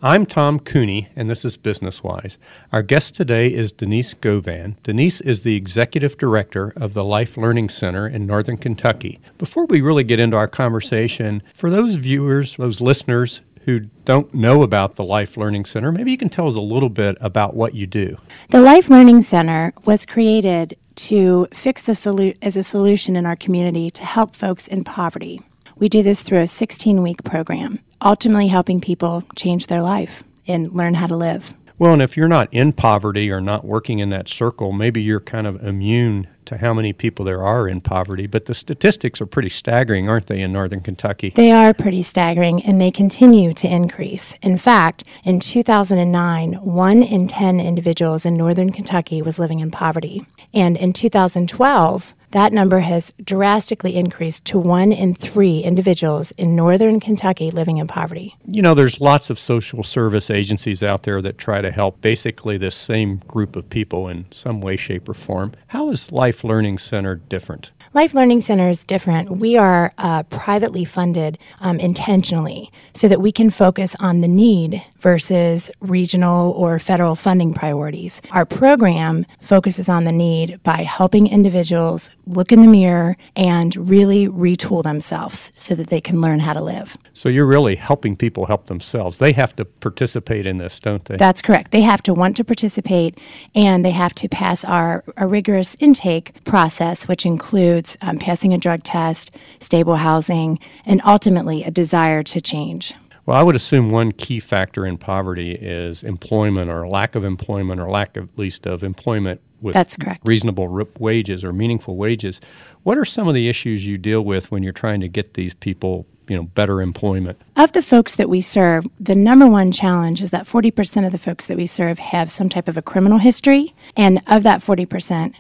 I'm Tom Cooney, and this is Business Wise. Our guest today is Denise Govan. Denise is the Executive Director of the Life Learning Center in Northern Kentucky. Before we really get into our conversation, for those viewers, those listeners who don't know about the Life Learning Center, maybe you can tell us a little bit about what you do. The Life Learning Center was created to fix as a solution in our community to help folks in poverty. We do this through a 16-week program, ultimately helping people change their life and learn how to live. Well, and if you're not in poverty or not working in that circle, maybe you're kind of immune to how many people there are in poverty. But the statistics are pretty staggering, aren't they, in Northern Kentucky? They are pretty staggering, and they continue to increase. In fact, in 2009, 1 in 10 individuals in Northern Kentucky was living in poverty. And in 2012, that number has drastically increased to 1 in 3 individuals in Northern Kentucky living in poverty. You know, there's lots of social service agencies out there that try to help basically this same group of people in some way, shape, or form. How is Life Learning Center different? Life Learning Center is different. We are privately funded intentionally so that we can focus on the need versus regional or federal funding priorities. Our program focuses on the need by helping individuals look in the mirror and really retool themselves so that they can learn how to live. So you're really helping people help themselves. They have to participate in this, don't they? That's correct. They have to want to participate, and they have to pass our rigorous intake process, which includes passing a drug test, stable housing, and ultimately a desire to change. Well, I would assume one key factor in poverty is employment or lack of employment or lack at least of employment with That's correct. reasonable wages or meaningful wages. What are some of the issues you deal with when you're trying to get these people, better employment? Of the folks that we serve, the number one challenge is that 40% of the folks that we serve have some type of a criminal history, and of that 40%,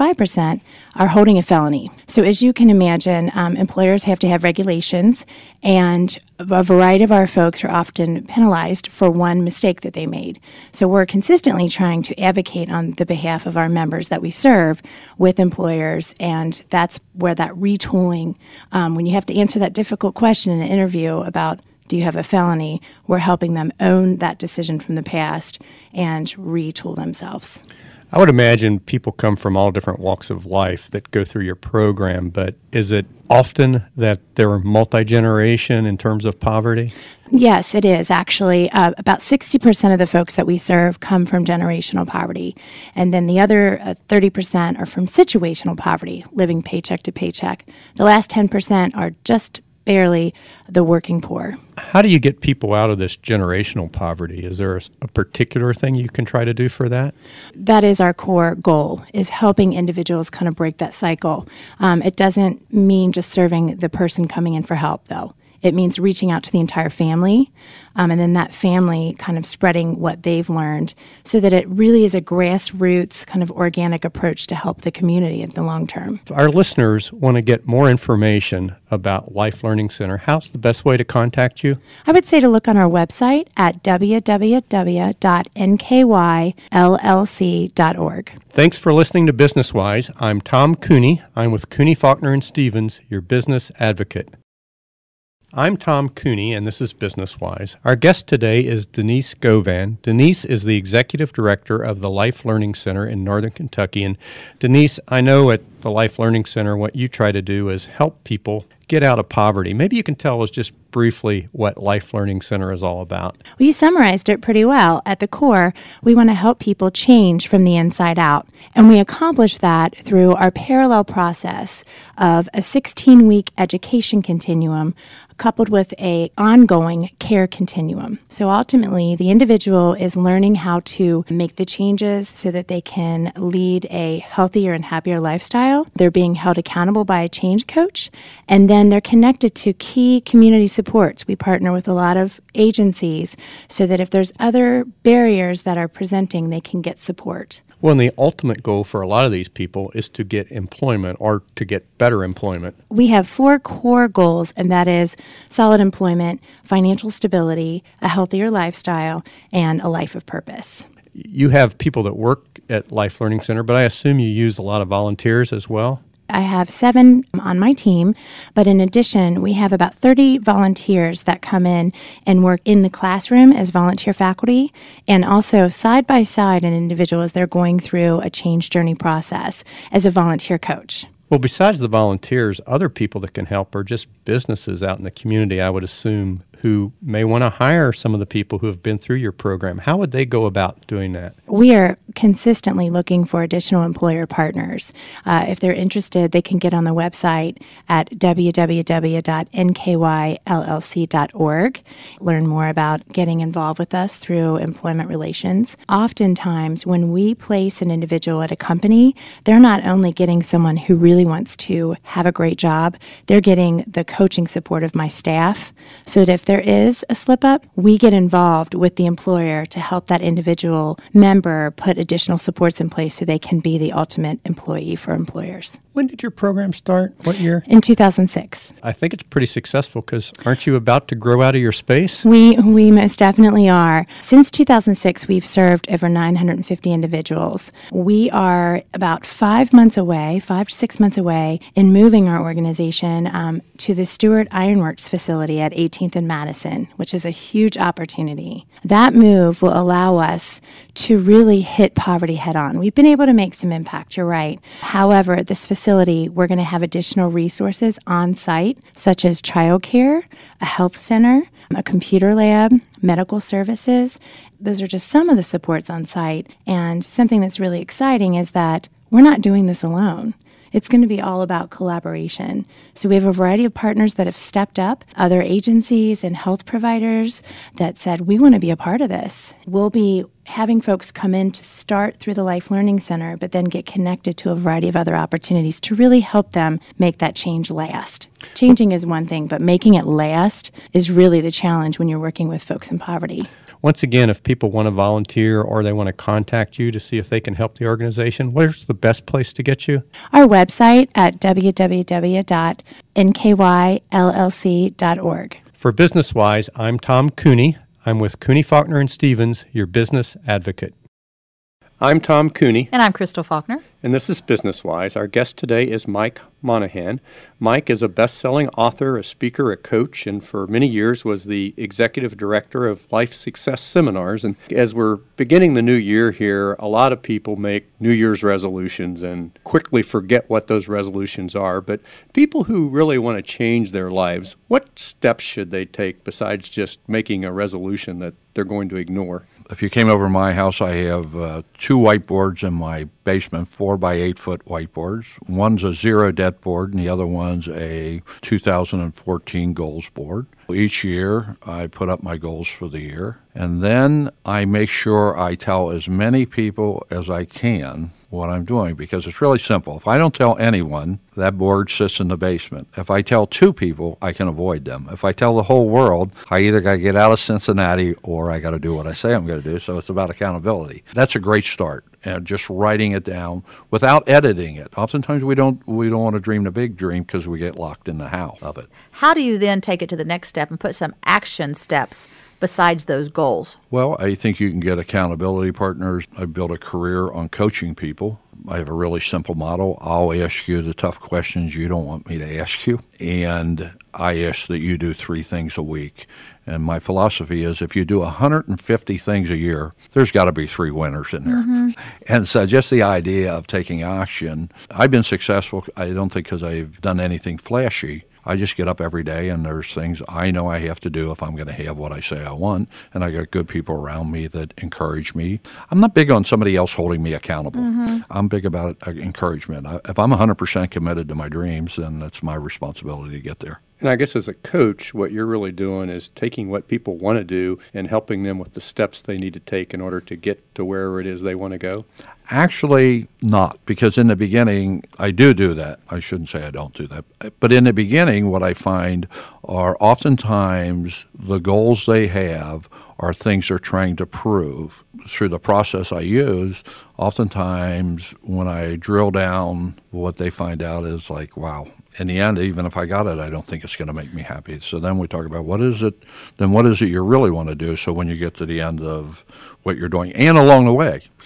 25% are holding a felony. So as you can imagine, employers have to have regulations, and a variety of our folks are often penalized for one mistake that they made. So we're consistently trying to advocate on the behalf of our members that we serve with employers, and that's where that retooling, when you have to answer that difficult question in an interview about do you have a felony, we're helping them own that decision from the past and retool themselves. I would imagine people come from all different walks of life that go through your program, but is it often that they're multi-generation in terms of poverty? Yes, it is actually. About 60% of the folks that we serve come from generational poverty, and then the other 30% are from situational poverty, living paycheck to paycheck. The last 10% are just barely the working poor. How do you get people out of this generational poverty? Is there a particular thing you can try to do for that? That is our core goal, is helping individuals kind of break that cycle. It doesn't mean just serving the person coming in for help, though. It means reaching out to the entire family, and then that family kind of spreading what they've learned so that it really is a grassroots kind of organic approach to help the community in the long term. If our listeners want to get more information about Life Learning Center, how's the best way to contact you? I would say to look on our website at www.nkyllc.org. Thanks for listening to Business Wise. I'm Tom Cooney. I'm with Cooney, Faulkner, and Stevens, your business advocate. I'm Tom Cooney, and this is Business Wise. Our guest today is Denise Govan. Denise is the Executive Director of the Life Learning Center in Northern Kentucky. And Denise, I know at the Life Learning Center what you try to do is help people get out of poverty. Maybe you can tell us just briefly what Life Learning Center is all about. Well, you summarized it pretty well. At the core, we want to help people change from the inside out. And we accomplish that through our parallel process of a 16-week education continuum coupled with an ongoing care continuum. So ultimately, the individual is learning how to make the changes so that they can lead a healthier and happier lifestyle. They're being held accountable by a change coach, and then they're connected to key community supports. We partner with a lot of agencies so that if there's other barriers that are presenting, they can get support. Well, and the ultimate goal for a lot of these people is to get employment or to get better employment. We have 4 core goals, and that is solid employment, financial stability, a healthier lifestyle, and a life of purpose. You have people that work at Life Learning Center, but I assume you use a lot of volunteers as well? I have 7 on my team, but in addition, we have about 30 volunteers that come in and work in the classroom as volunteer faculty, and also side by side an individual as they're going through a change journey process as a volunteer coach. Well, besides the volunteers, other people that can help are just businesses out in the community, I would assume, who may want to hire some of the people who have been through your program. How would they go about doing that? We are consistently looking for additional employer partners. If they're interested, they can get on the website at www.nkyllc.org, learn more about getting involved with us through employment relations. Oftentimes, when we place an individual at a company, they're not only getting someone who really wants to have a great job, they're getting the coaching support of my staff, so that if there is a slip up, we get involved with the employer to help that individual member put additional supports in place so they can be the ultimate employee for employers. When did your program start? What year? In 2006. I think it's pretty successful because aren't you about to grow out of your space? We most definitely are. Since 2006, we've served over 950 individuals. We are about 5 to 6 months away in moving our organization to the Stewart Ironworks facility at 18th and Madison, which is a huge opportunity. That move will allow us to really hit poverty head on. We've been able to make some impact, you're right. However, at this facility, we're going to have additional resources on site, such as childcare, a health center, a computer lab, medical services. Those are just some of the supports on site. And something that's really exciting is that we're not doing this alone. It's going to be all about collaboration. So we have a variety of partners that have stepped up, other agencies and health providers that said, we want to be a part of this. We'll be having folks come in to start through the Life Learning Center, but then get connected to a variety of other opportunities to really help them make that change last. Changing is one thing, but making it last is really the challenge when you're working with folks in poverty. Once again, if people want to volunteer or they want to contact you to see if they can help the organization, where's the best place to get you? Our website at www.nkyllc.org. For Business Wise, I'm Tom Cooney. I'm with Cooney, Faulkner & Stevens, your business advocate. I'm Tom Cooney. And I'm Crystal Faulkner. And this is Business Wise. Our guest today is Mike Monahan. Mike is a best-selling author, a speaker, a coach, and for many years was the executive director of Life Success Seminars. And as we're beginning the new year here, a lot of people make New Year's resolutions and quickly forget what those resolutions are. But people who really want to change their lives, what steps should they take besides just making a resolution that they're going to ignore? If you came over to my house, I have 2 whiteboards in my basement, 4 by 8 foot whiteboards. One's a zero debt board, and the other one's a 2014 goals board. Each year, I put up my goals for the year, and then I make sure I tell as many people as I can what I'm doing, because it's really simple. If I don't tell anyone, that board sits in the basement. If I tell 2 people, I can avoid them. If I tell the whole world, I either got to get out of Cincinnati or I got to do what I say I'm going to do. So it's about accountability. That's a great start. And just writing it down without editing it. Oftentimes we don't want to dream the big dream because we get locked in the how of it. How do you then take it to the next step and put some action steps besides those goals? Well, I think you can get accountability partners. I built a career on coaching people. I have a really simple model. I'll ask you the tough questions you don't want me to ask you, and I ask that you do 3 things a week. And my philosophy is if you do 150 things a year, there's got to be 3 winners in there. Mm-hmm. And so just the idea of taking action, I've been successful, I don't think because I've done anything flashy. I just get up every day and there's things I know I have to do if I'm going to have what I say I want. And I got good people around me that encourage me. I'm not big on somebody else holding me accountable. Mm-hmm. I'm big about encouragement. If I'm 100% committed to my dreams, then that's my responsibility to get there. And I guess as a coach, what you're really doing is taking what people want to do and helping them with the steps they need to take in order to get to wherever it is they want to go? Actually, not, because in the beginning, I do that. I shouldn't say I don't do that. But in the beginning, what I find are oftentimes the goals they have are things they're trying to prove. Through the process I use, oftentimes when I drill down, what they find out is like, wow. In the end, even if I got it, I don't think it's going to make me happy. So then we talk about what is it you really want to do? So when you get to the end of what you're doing, and along the way, because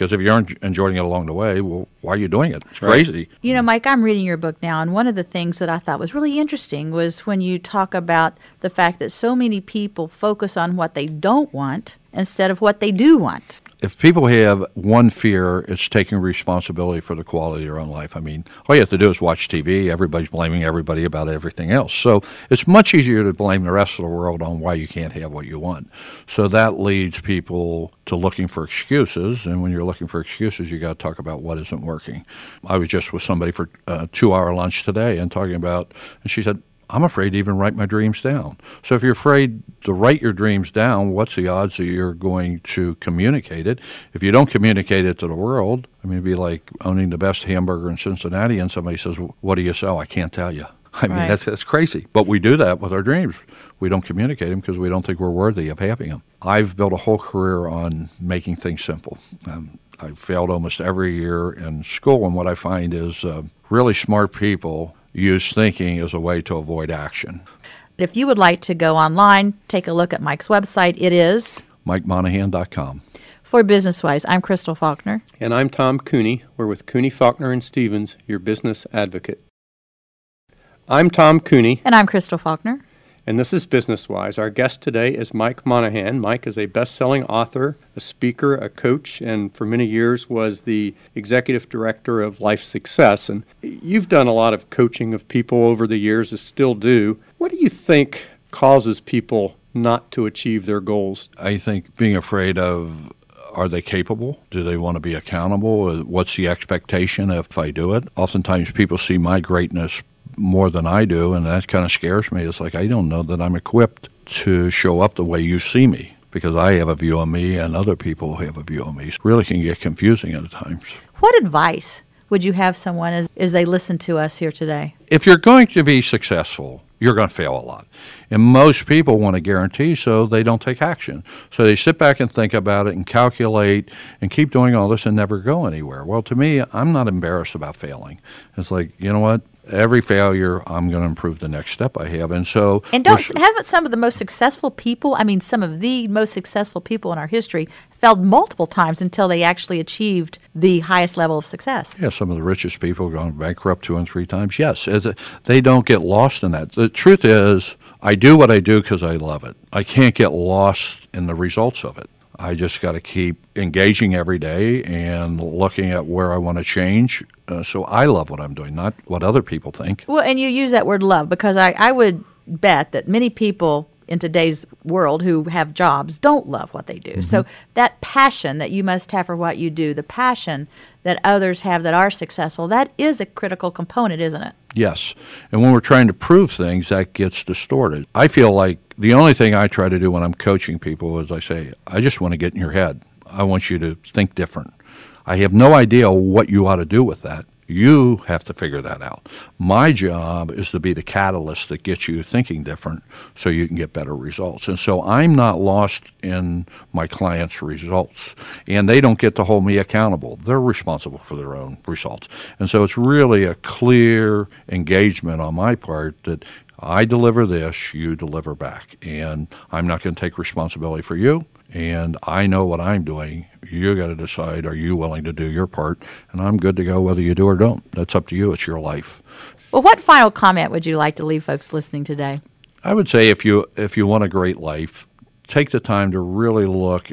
Because if you aren't enjoying it along the way, well, why are you doing it? It's crazy. You know, Mike, I'm reading your book now, and one of the things that I thought was really interesting was when you talk about the fact that so many people focus on what they don't want instead of what they do want. If people have one fear, it's taking responsibility for the quality of their own life. I mean, all you have to do is watch TV. Everybody's blaming everybody about everything else. So it's much easier to blame the rest of the world on why you can't have what you want. So that leads people to looking for excuses. And when you're looking for excuses, you got to talk about what isn't working. I was just with somebody for a 2-hour lunch today and talking about, and she said, I'm afraid to even write my dreams down. So if you're afraid to write your dreams down, what's the odds that you're going to communicate it? If you don't communicate it to the world, I mean, it'd be like owning the best hamburger in Cincinnati and somebody says, what do you sell? I can't tell you. I mean, that's crazy. But we do that with our dreams. We don't communicate them because we don't think we're worthy of having them. I've built a whole career on making things simple. I've failed almost every year in school, and what I find is really smart people use thinking as a way to avoid action. If you would like to go online, take a look at Mike's website. It is MikeMonahan.com. For BusinessWise, I'm Crystal Faulkner. And I'm Tom Cooney. We're with Cooney, Faulkner & Stevens, your business advocate. I'm Tom Cooney. And I'm Crystal Faulkner. And this is BusinessWise. Our guest today is Mike Monahan. Mike is a best-selling author, a speaker, a coach, and for many years was the executive director of Life Success. And you've done a lot of coaching of people over the years, and still do. What do you think causes people not to achieve their goals? I think being afraid of, are they capable? Do they want to be accountable? What's the expectation if I do it? Oftentimes people see my greatness more than I do, and that kind of scares me. It's like, I don't know that I'm equipped to show up the way you see me, because I have a view on me and other people have a view on me. It really can get confusing at times. What advice would you have someone as they listen to us here today? If you're going to be successful, you're going to fail a lot. And most people want a guarantee, so they don't take action. So they sit back and think about it and calculate and keep doing all this and never go anywhere. Well, to me, I'm not embarrassed about failing. It's like, you know what? Every failure, I'm going to improve the next step I have. And so, haven't some of the most successful people, I mean, some of the most successful people in our history failed multiple times until they actually achieved the highest level of success? Yeah, some of the richest people have gone bankrupt 2 and 3 times. Yes, they don't get lost in that. The truth is, I do what I do because I love it. I can't get lost in the results of it. I just got to keep engaging every day and looking at where I want to change. So I love what I'm doing, not what other people think. Well, and you use that word love because I would bet that many people in today's world who have jobs don't love what they do. Mm-hmm. So that passion that you must have for what you do, the passion that others have that are successful, that is a critical component, isn't it? Yes. And when we're trying to prove things, that gets distorted. I feel like the only thing I try to do when I'm coaching people is I say, I just want to get in your head. I want you to think different. I have no idea what you ought to do with that. You have to figure that out. My job is to be the catalyst that gets you thinking different so you can get better results. And so I'm not lost in my clients' results. And they don't get to hold me accountable. They're responsible for their own results. And so it's really a clear engagement on my part that I deliver this, you deliver back. And I'm not going to take responsibility for you. And I know what I'm doing. You got to decide, are you willing to do your part? And I'm good to go whether you do or don't. That's up to you. It's your life. Well, what final comment would you like to leave folks listening today? I would say if you want a great life, take the time to really look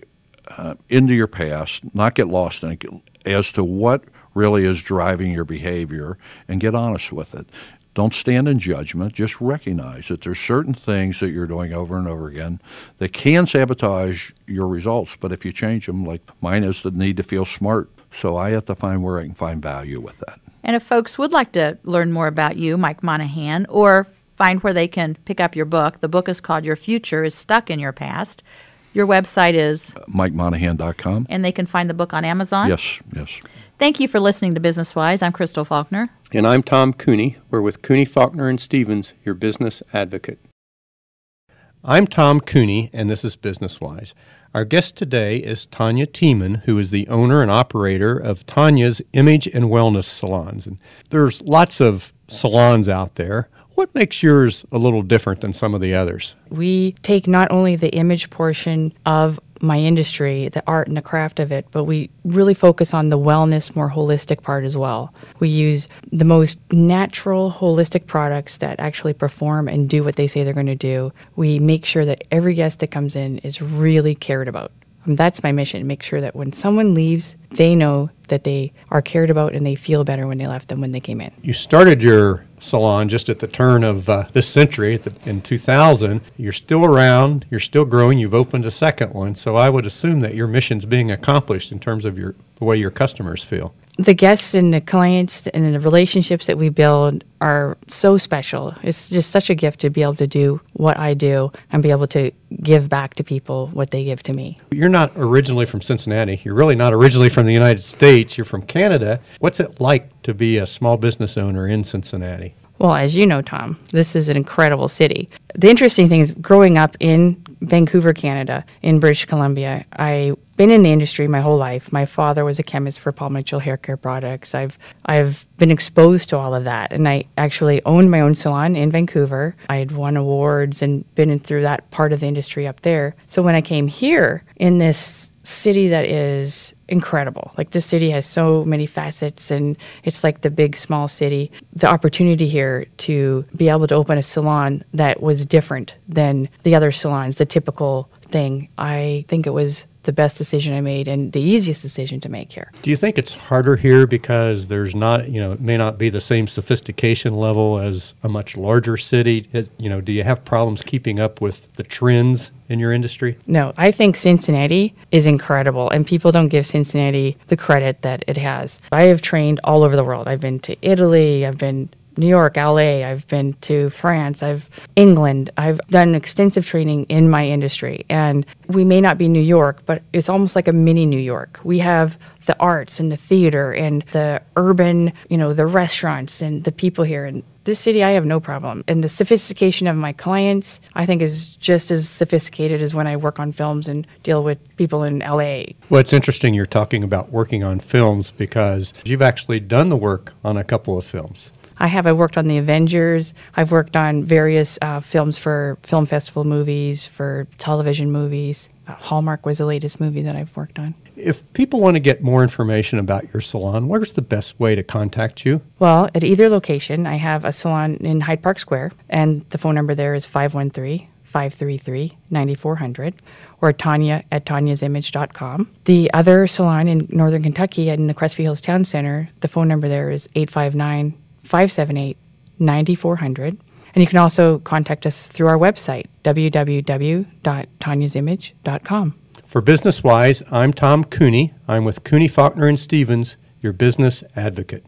into your past, not get lost in it, as to what really is driving your behavior, and get honest with it. Don't stand in judgment. Just recognize that there's certain things that you're doing over and over again that can sabotage your results. But if you change them, like mine is the need to feel smart. So I have to find where I can find value with that. And if folks would like to learn more about you, Mike Monahan, or find where they can pick up your book, the book is called Your Future is Stuck in Your Past. Your website is? MikeMonahan.com. And they can find the book on Amazon? Yes. Thank you for listening to BusinessWise. I'm Crystal Faulkner. And I'm Tom Cooney. We're with Cooney, Faulkner & Stevens, your business advocate. I'm Tom Cooney, and this is BusinessWise. Our guest today is Tanya Tiemann, who is the owner and operator of Tanya's Image and Wellness Salons. And there's lots of salons out there. What makes yours a little different than some of the others? We take not only the image portion of my industry, the art and the craft of it, but we really focus on the wellness, more holistic part as well. We use the most natural, holistic products that actually perform and do what they say they're going to do. We make sure that every guest that comes in is really cared about. And that's my mission, make sure that when someone leaves, they know that they are cared about and they feel better when they left than when they came in. You started your salon just at the turn of this century in 2000. You're still around, you're still growing, you've opened a second one, so I would assume that your mission's being accomplished in terms of the way your customers feel. The guests and the clients and the relationships that we build are so special. It's just such a gift to be able to do what I do and be able to give back to people what they give to me. You're not originally from Cincinnati. You're really not originally from the United States. You're from Canada. What's it like to be a small business owner in Cincinnati? Well, as you know, Tom, this is an incredible city. The interesting thing is growing up in Vancouver, Canada, in British Columbia, I've been in the industry my whole life. My father was a chemist for Paul Mitchell hair care products. I've been exposed to all of that, and I actually owned my own salon in Vancouver. I had won awards and been through that part of the industry up there. So when I came here in this city that is incredible, like this city has so many facets and it's like the big small city, the opportunity here to be able to open a salon that was different than the other salons, the typical thing, I think it was the best decision I made and the easiest decision to make here. Do you think it's harder here because there's not, it may not be the same sophistication level as a much larger city? Do you have problems keeping up with the trends in your industry? No, I think Cincinnati is incredible, and people don't give Cincinnati the credit that it has. I have trained all over the world. I've been to Italy, I've been New York, LA, I've been to France, England. I've done extensive training in my industry. And we may not be New York, but it's almost like a mini New York. We have the arts and the theater and the urban, the restaurants and the people here. And this city, I have no problem. And the sophistication of my clients, I think, is just as sophisticated as when I work on films and deal with people in LA. Well, it's interesting you're talking about working on films because you've actually done the work on a couple of films. I've worked on The Avengers. I've worked on various films for film festival movies, for television movies. Hallmark was the latest movie that I've worked on. If people want to get more information about your salon, where's the best way to contact you? Well, at either location, I have a salon in Hyde Park Square, and the phone number there is 513-533-9400, or Tanya at tanyasimage.com. The other salon in Northern Kentucky in the Crestview Hills Town Center, the phone number there is 859-578-9400. And you can also contact us through our website, www.tanyasimage.com. For Business Wise, I'm Tom Cooney. I'm with Cooney, Faulkner & Stevens, your business advocate.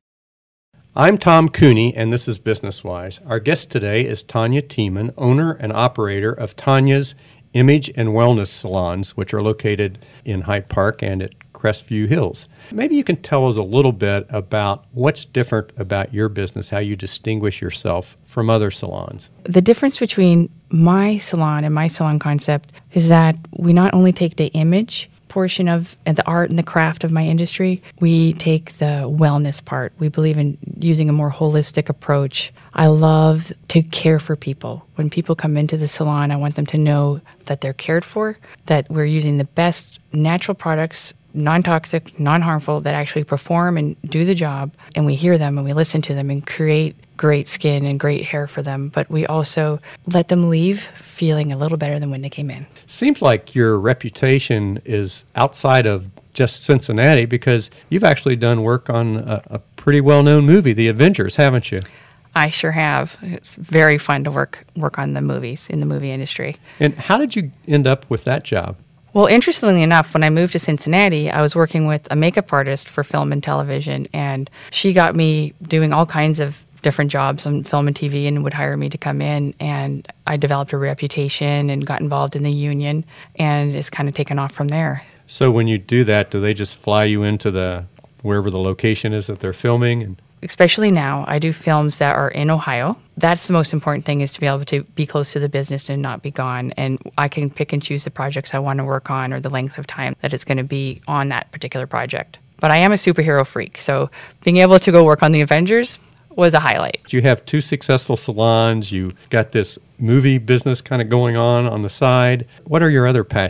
I'm Tom Cooney, and this is Business Wise. Our guest today is Tanya Tiemann, owner and operator of Tanya's Image and Wellness Salons, which are located in Hyde Park and at Crestview Hills. Maybe you can tell us a little bit about what's different about your business, how you distinguish yourself from other salons. The difference between my salon and my salon concept is that we not only take the image portion of the art and the craft of my industry, we take the wellness part. We believe in using a more holistic approach. I love to care for people. When people come into the salon, I want them to know that they're cared for, that we're using the best natural products, non-toxic, non-harmful, that actually perform and do the job, and we hear them and we listen to them and create great skin and great hair for them, but we also let them leave feeling a little better than when they came in. Seems like your reputation is outside of just Cincinnati because you've actually done work on a pretty well-known movie, The Avengers, haven't you? I sure have. It's very fun to work on the movies in the movie industry. And how did you end up with that job? Well, interestingly enough, when I moved to Cincinnati, I was working with a makeup artist for film and television, and she got me doing all kinds of different jobs on film and TV and would hire me to come in, and I developed a reputation and got involved in the union, and it's kind of taken off from there. So when you do that, do they just fly you into wherever the location is that they're filming? Especially now, I do films that are in Ohio. That's the most important thing, is to be able to be close to the business and not be gone. And I can pick and choose the projects I want to work on or the length of time that it's going to be on that particular project. But I am a superhero freak, so being able to go work on The Avengers was a highlight. You have 2 successful salons. You got this movie business kind of going on the side. What are your other passions?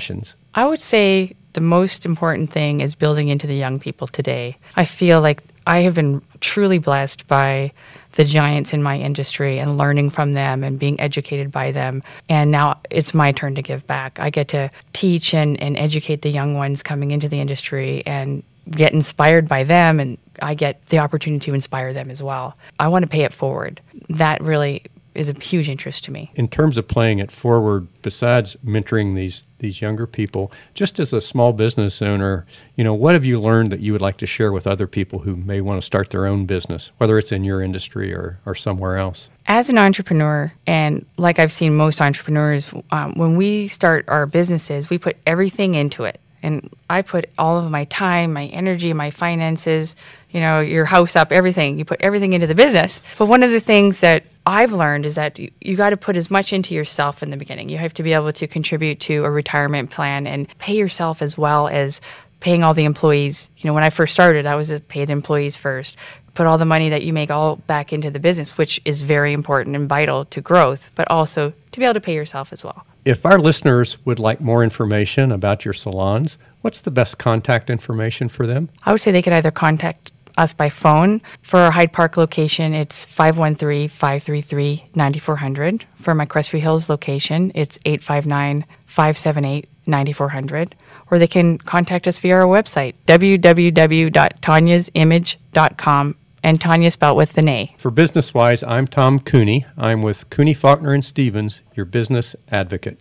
I would say the most important thing is building into the young people today. I feel like I have been truly blessed by the giants in my industry and learning from them and being educated by them. And now it's my turn to give back. I get to teach and educate the young ones coming into the industry and get inspired by them, and I get the opportunity to inspire them as well. I want to pay it forward. That really is a huge interest to me. In terms of playing it forward, besides mentoring these younger people, just as a small business owner, what have you learned that you would like to share with other people who may want to start their own business, whether it's in your industry or somewhere else? As an entrepreneur, and like I've seen most entrepreneurs, when we start our businesses, we put everything into it. And I put all of my time, my energy, my finances, your house up, everything. You put everything into the business. But one of the things that I've learned is that you got to put as much into yourself in the beginning. You have to be able to contribute to a retirement plan and pay yourself as well as paying all the employees. When I first started, I was a paid employees first. Put all the money that you make all back into the business, which is very important and vital to growth, but also to be able to pay yourself as well. If our listeners would like more information about your salons, what's the best contact information for them? I would say they could either contact us by phone. For our Hyde Park location, it's 513-533-9400. For my Crestview Hills location, it's 859-578-9400. Or they can contact us via our website, www.tanyasimage.com, and Tanya spelled with an A. For Business Wise, I'm Tom Cooney. I'm with Cooney, Faulkner & Stevens, your business advocate.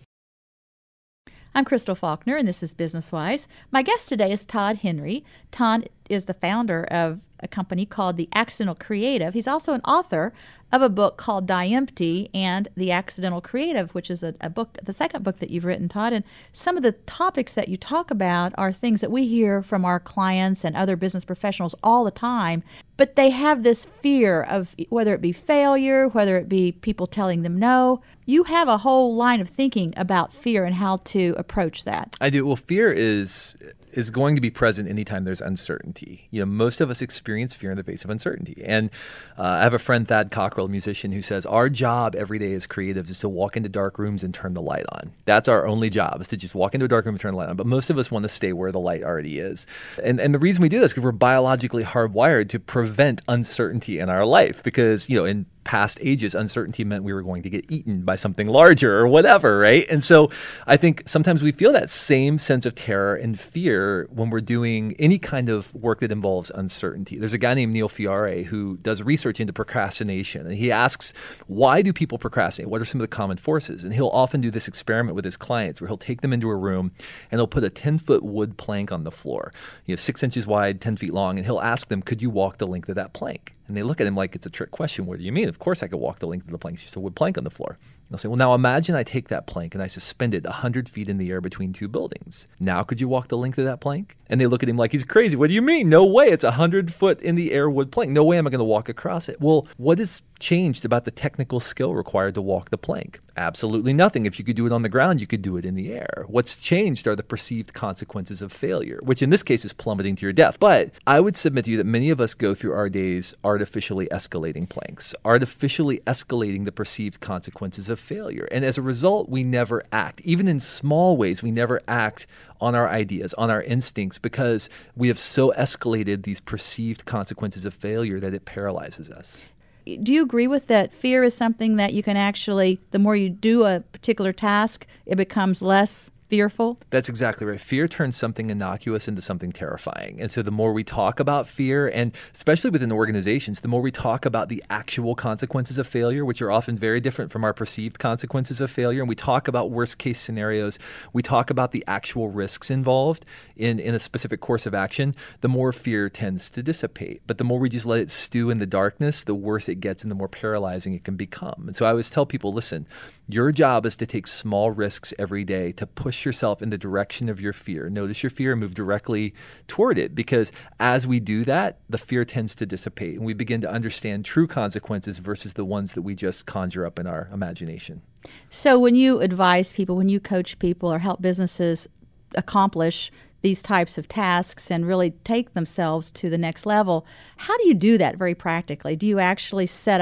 I'm Crystal Faulkner, and this is Business Wise. My guest today is Todd Henry. Todd is the founder of a company called The Accidental Creative. He's also an author of a book called Die Empty and The Accidental Creative, which is a book, the second book that you've written, Todd. And some of the topics that you talk about are things that we hear from our clients and other business professionals all the time, but they have this fear of whether it be failure, whether it be people telling them no. You have a whole line of thinking about fear and how to approach that. I do. Well, fear is going to be present anytime there's uncertainty. Most of us experience fear in the face of uncertainty. And I have a friend, Thad Cockrell, a musician, who says, our job every day as creatives is to walk into dark rooms and turn the light on. That's our only job, is to just walk into a dark room and turn the light on. But most of us want to stay where the light already is. And the reason we do this is because we're biologically hardwired to prevent uncertainty in our life. Because, in past ages, uncertainty meant we were going to get eaten by something larger or whatever, right? And so I think sometimes we feel that same sense of terror and fear when we're doing any kind of work that involves uncertainty. There's a guy named Neil Fiore who does research into procrastination, and he asks, why do people procrastinate? What are some of the common forces? And he'll often do this experiment with his clients where he'll take them into a room and he'll put a 10-foot wood plank on the floor, 6 inches wide, 10 feet long, and he'll ask them, could you walk the length of that plank? And they look at him like it's a trick question. What do you mean? Of course I could walk the length of the plank. It's just a wood plank on the floor. They'll say, well, now imagine I take that plank and I suspend it 100 feet in the air between two buildings. Now could you walk the length of that plank? And they look at him like he's crazy. What do you mean? No way. It's 100 foot in the air wood plank. No way am I going to walk across it. Well, what is changed about the technical skill required to walk the plank? Absolutely nothing. If you could do it on the ground, you could do it in the air. What's changed are the perceived consequences of failure, which in this case is plummeting to your death. But I would submit to you that many of us go through our days artificially escalating planks, artificially escalating the perceived consequences of failure. And as a result, we never act. Even in small ways, we never act on our ideas, on our instincts, because we have so escalated these perceived consequences of failure that it paralyzes us. Do you agree with that? Fear is something that you can actually, the more you do a particular task, it becomes less fearful? That's exactly right. Fear turns something innocuous into something terrifying. And so the more we talk about fear, and especially within organizations, the more we talk about the actual consequences of failure, which are often very different from our perceived consequences of failure, and we talk about worst case scenarios, we talk about the actual risks involved in a specific course of action, the more fear tends to dissipate. But the more we just let it stew in the darkness, the worse it gets and the more paralyzing it can become. And so I always tell people, listen, your job is to take small risks every day to push yourself in the direction of your fear. Notice your fear and move directly toward it, because as we do that, the fear tends to dissipate and we begin to understand true consequences versus the ones that we just conjure up in our imagination. So when you advise people, when you coach people or help businesses accomplish these types of tasks and really take themselves to the next level, how do you do that very practically? Do you actually set up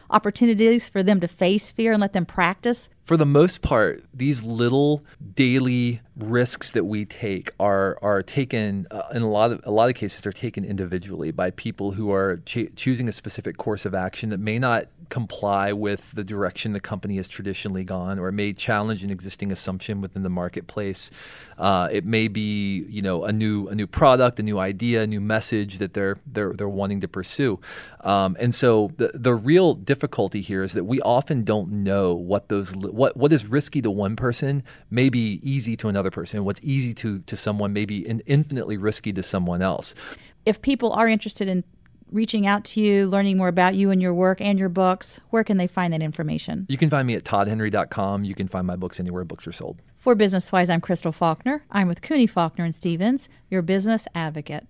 opportunities for them to face fear and let them practice? For the most part, these little daily risks that we take are taken in a lot of cases. They're taken individually by people who are choosing a specific course of action that may not comply with the direction the company has traditionally gone, or it may challenge an existing assumption within the marketplace. It may be, a new product, a new idea, a new message that they're wanting to pursue. And so the real difficulty here is that we often don't know what is risky to one person may be easy to another person. What's easy to someone may be infinitely risky to someone else. If people are interested in reaching out to you, learning more about you and your work and your books, where can they find that information? You can find me at toddhenry.com. You can find my books anywhere books are sold. For Business Wise, I'm Crystal Faulkner. I'm with Cooney, Faulkner & Stevens, your business advocate.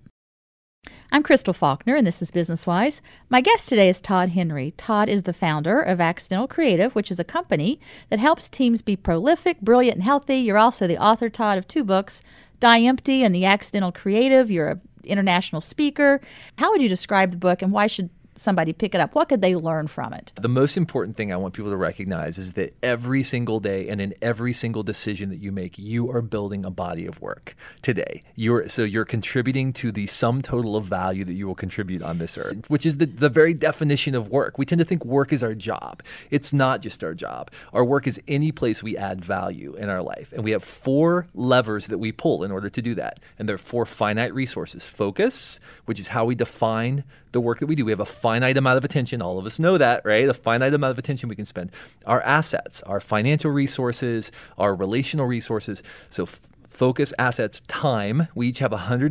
I'm Crystal Faulkner, and this is Business Wise. My guest today is Todd Henry. Todd is the founder of Accidental Creative, which is a company that helps teams be prolific, brilliant, and healthy. You're also the author, Todd, of 2 books, Die Empty and The Accidental Creative. You're an international speaker. How would you describe the book, and why should somebody pick it up? What could they learn from it? The most important thing I want people to recognize is that every single day and in every single decision that you make, you are building a body of work today. You're contributing to the sum total of value that you will contribute on this earth, which is the very definition of work. We tend to think work is our job. It's not just our job. Our work is any place we add value in our life. And we have 4 levers that we pull in order to do that. And there are 4 finite resources. Focus, which is how we define the work that we do. We have a finite amount of attention. All of us know that, right? A finite amount of attention we can spend. Our assets, our financial resources, our relational resources. So focus, assets, time. We each have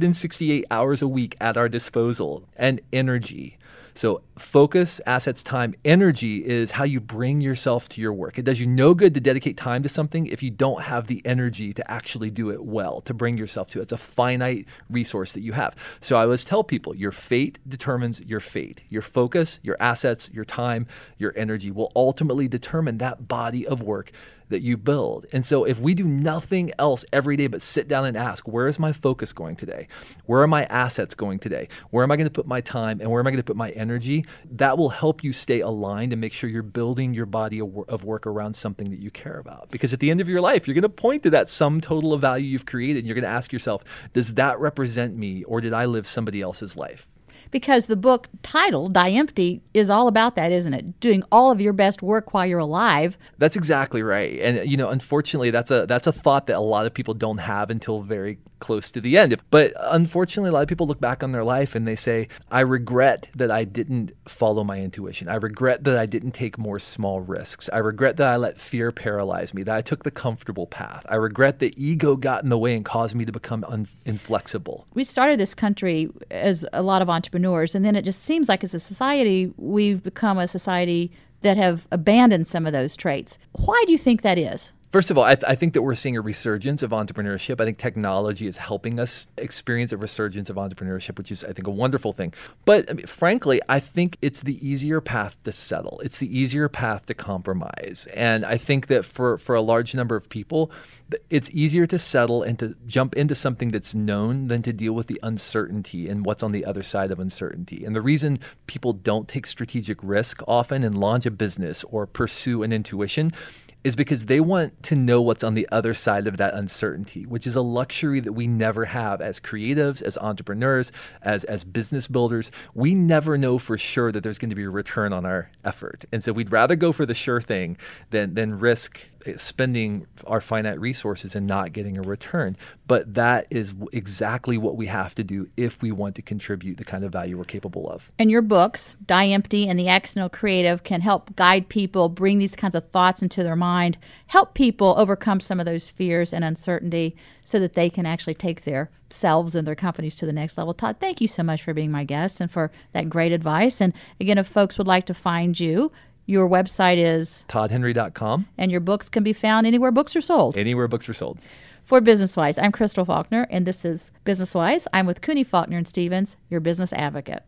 168 hours a week at our disposal. And energy. So focus, assets, time, energy is how you bring yourself to your work. It does you no good to dedicate time to something if you don't have the energy to actually do it well, to bring yourself to it. It's a finite resource that you have. So I always tell people, your fate determines your fate. Your focus, your assets, your time, your energy will ultimately determine that body of work that you build. And so if we do nothing else every day but sit down and ask, where is my focus going today? Where are my assets going today? Where am I going to put my time, and where am I going to put my energy? That will help you stay aligned and make sure you're building your body of work around something that you care about. Because at the end of your life, you're going to point to that sum total of value you've created, and you're going to ask yourself, does that represent me, or did I live somebody else's life? Because the book title, Die Empty, is all about that, isn't it? Doing all of your best work while you're alive. That's exactly right. And, unfortunately, that's a thought that a lot of people don't have until very close to the end. But unfortunately, a lot of people look back on their life and they say, I regret that I didn't follow my intuition. I regret that I didn't take more small risks. I regret that I let fear paralyze me, that I took the comfortable path. I regret that ego got in the way and caused me to become inflexible. We started this country as a lot of entrepreneurs, and then it just seems like as a society, we've become a society that have abandoned some of those traits. Why do you think that is? First of all, I think that we're seeing a resurgence of entrepreneurship. I think technology is helping us experience a resurgence of entrepreneurship, which is, I think, a wonderful thing. But frankly, I think it's the easier path to settle. It's the easier path to compromise. And I think that for a large number of people, it's easier to settle and to jump into something that's known than to deal with the uncertainty and what's on the other side of uncertainty. And the reason people don't take strategic risk often and launch a business or pursue an intuition is because they want to know what's on the other side of that uncertainty, which is a luxury that we never have as creatives, as entrepreneurs, as business builders. We never know for sure that there's going to be a return on our effort. And so we'd rather go for the sure thing than risk spending our finite resources and not getting a return. But that is exactly what we have to do if we want to contribute the kind of value we're capable of. And your books, Die Empty and The Accidental Creative, can help guide people, bring these kinds of thoughts into their mind, help people overcome some of those fears and uncertainty so that they can actually take their selves and their companies to the next level. Todd, thank you so much for being my guest and for that great advice. And again, if folks would like to find you, your website is toddhenry.com. And your books can be found anywhere books are sold. Anywhere books are sold. For Business Wise, I'm Crystal Faulkner, and this is Business Wise. I'm with Cooney, Faulkner & Stevens, your business advocate.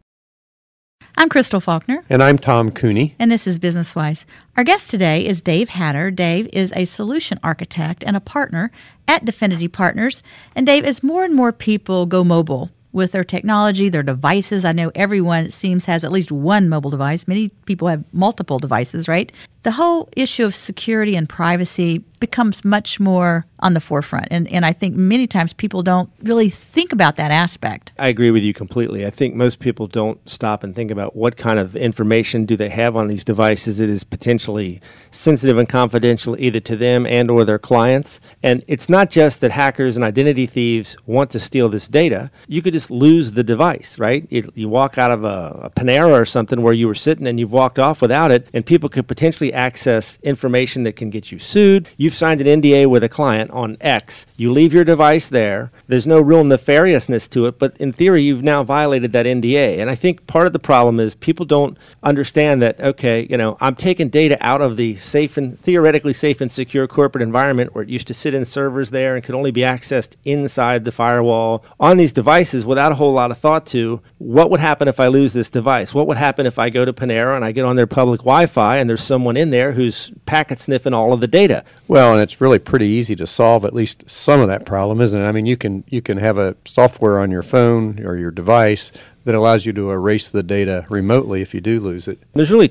I'm Crystal Faulkner. And I'm Tom Cooney. And this is Business Wise. Our guest today is Dave Hatter. Dave is a solution architect and a partner at Definity Partners. And Dave, as more and more people go mobile, with their technology, their devices. I know everyone, it seems, has at least one mobile device. Many people have multiple devices, right? The whole issue of security and privacy becomes much more on the forefront. And I think many times people don't really think about that aspect. I agree with you completely. I think most people don't stop and think about what kind of information do they have on these devices that is potentially sensitive and confidential either to them and or their clients. And it's not just that hackers and identity thieves want to steal this data. You could just lose the device, right? You walk out of a Panera or something where you were sitting and you've walked off without it, and people could potentially access information that can get you sued. You've signed an NDA with a client on X. You leave your device there. There's no real nefariousness to it, but in theory, you've now violated that NDA. And I think part of the problem is people don't understand that, okay, I'm taking data out of the theoretically safe and secure corporate environment where it used to sit in servers there and could only be accessed inside the firewall on these devices without a whole lot of thought to what would happen if I lose this device? What would happen if I go to Panera and I get on their public Wi-Fi and there's someone in there who's packet sniffing all of the data? Well, and it's really pretty easy to solve at least some of that problem, isn't it? I mean, you can have a software on your phone or your device that allows you to erase the data remotely if you do lose it. There's really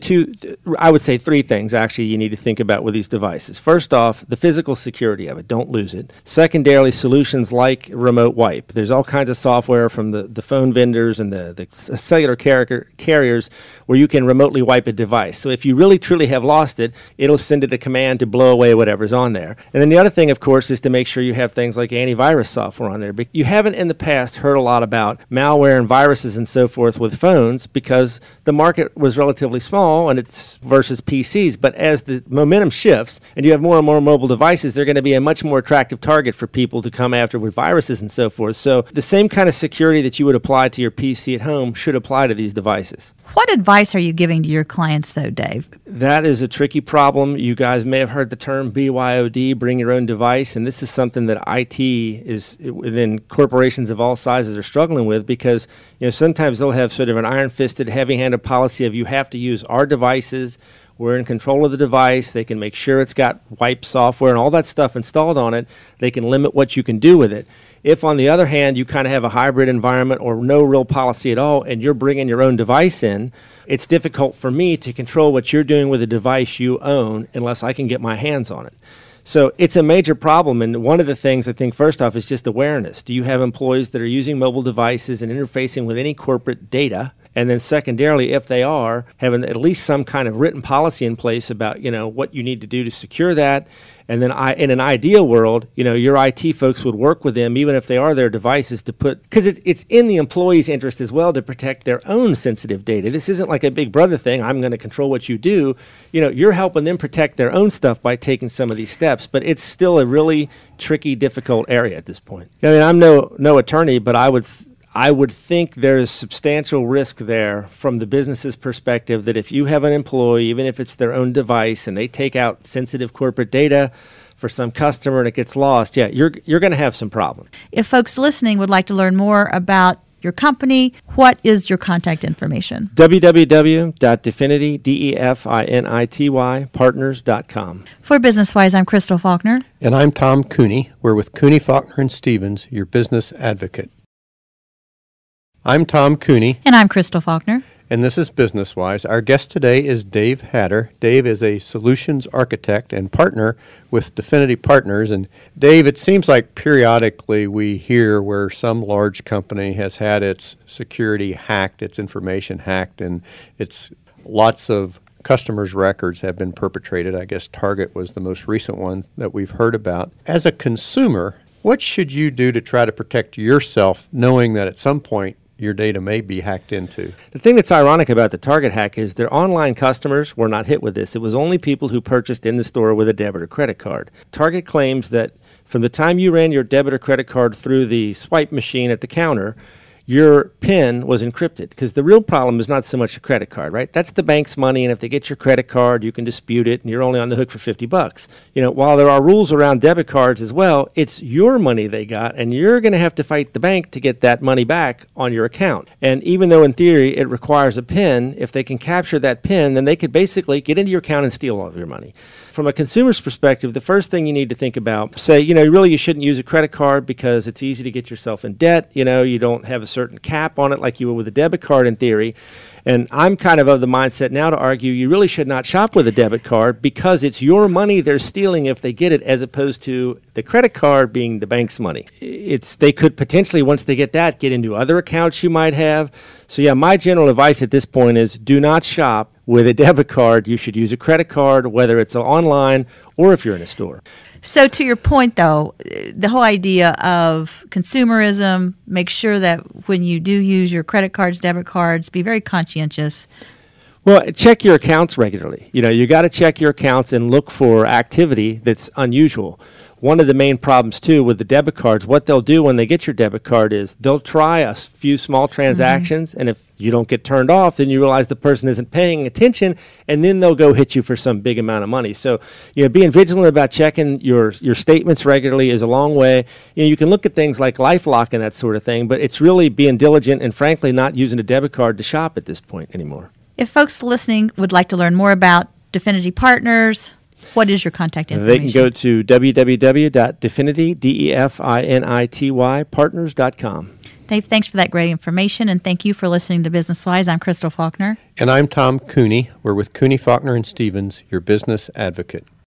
three things actually you need to think about with these devices. First off, the physical security of it. Don't lose it. Secondarily, solutions like remote wipe. There's all kinds of software from the phone vendors and the cellular carriers where you can remotely wipe a device. So if you really truly have lost it, it'll send it a command to blow away whatever's on there. And then the other thing, of course, is to make sure you have things like antivirus software on there. But you haven't in the past heard a lot about malware and viruses and so forth with phones because the market was relatively small and it's versus PCs. But as the momentum shifts and you have more and more mobile devices, they're going to be a much more attractive target for people to come after with viruses and so forth. So the same kind of security that you would apply to your PC at home should apply to these devices. What advice are you giving to your clients, though, Dave? That is a tricky problem. You guys may have heard the term BYOD, bring your own device, and this is something that IT is within corporations of all sizes are struggling with because sometimes they'll have sort of an iron-fisted, heavy-handed policy of you have to use our devices. We're in control of the device. They can make sure it's got wipe software and all that stuff installed on it. They can limit what you can do with it. If, on the other hand, you kind of have a hybrid environment or no real policy at all and you're bringing your own device in, it's difficult for me to control what you're doing with a device you own unless I can get my hands on it. So it's a major problem, and one of the things I think first off is just awareness. Do you have employees that are using mobile devices and interfacing with any corporate data? And then secondarily, if they are, having at least some kind of written policy in place about, what you need to do to secure that. And then in an ideal world, your IT folks would work with them, even if they are their devices, to put, because it's in the employee's interest as well to protect their own sensitive data. This isn't like a Big Brother thing. I'm going to control what you do. You're helping them protect their own stuff by taking some of these steps, but it's still a really tricky, difficult area at this point. I mean, I'm no attorney, but I would think there is substantial risk there from the business's perspective that if you have an employee, even if it's their own device, and they take out sensitive corporate data for some customer and it gets lost, you're going to have some problems. If folks listening would like to learn more about your company, what is your contact information? www.definity.partners.com. For BusinessWise, I'm Crystal Faulkner. And I'm Tom Cooney. We're with Cooney, Faulkner, and Stevens, your business advocate. I'm Tom Cooney. And I'm Crystal Faulkner. And this is BusinessWise. Our guest today is Dave Hatter. Dave is a solutions architect and partner with Definity Partners. And Dave, it seems like periodically we hear where some large company has had its security hacked, its information hacked, and it's lots of customers' records have been perpetrated. I guess Target was the most recent one that we've heard about. As a consumer, what should you do to try to protect yourself knowing that at some point your data may be hacked into? The thing that's ironic about the Target hack is their online customers were not hit with this. It was only people who purchased in the store with a debit or credit card. Target claims that from the time you ran your debit or credit card through the swipe machine at the counter, your PIN was encrypted, because the real problem is not so much a credit card, right? That's the bank's money, and if they get your credit card, you can dispute it, and you're only on the hook for $50. While there are rules around debit cards as well, it's your money they got, and you're going to have to fight the bank to get that money back on your account. And even though in theory it requires a PIN, if they can capture that PIN, then they could basically get into your account and steal all of your money. from a consumer's perspective, the first thing you need to think about, say, really you shouldn't use a credit card because it's easy to get yourself in debt. You don't have a certain cap on it like you would with a debit card in theory. And I'm kind of the mindset now to argue you really should not shop with a debit card because it's your money they're stealing if they get it, as opposed to the credit card being the bank's money. They could potentially, once they get that, get into other accounts you might have. So yeah, my general advice at this point is do not shop with a debit card. You should use a credit card, whether it's online or if you're in a store. So to your point, though, the whole idea of consumerism, make sure that when you do use your credit cards, debit cards, be very conscientious. Well, check your accounts regularly. You got to check your accounts and look for activity that's unusual. One of the main problems, too, with the debit cards, what they'll do when they get your debit card is they'll try a few small transactions, and if you don't get turned off, then you realize the person isn't paying attention, and then they'll go hit you for some big amount of money. So, being vigilant about checking your statements regularly is a long way. You can look at things like LifeLock and that sort of thing, but it's really being diligent and, frankly, not using a debit card to shop at this point anymore. If folks listening would like to learn more about Definity Partners, what is your contact information? They can go to www.definity, DEFINITY, partners.com. Dave, thanks for that great information, and thank you for listening to Business Wise. I'm Crystal Faulkner. And I'm Tom Cooney. We're with Cooney, Faulkner & Stevens, your business advocate.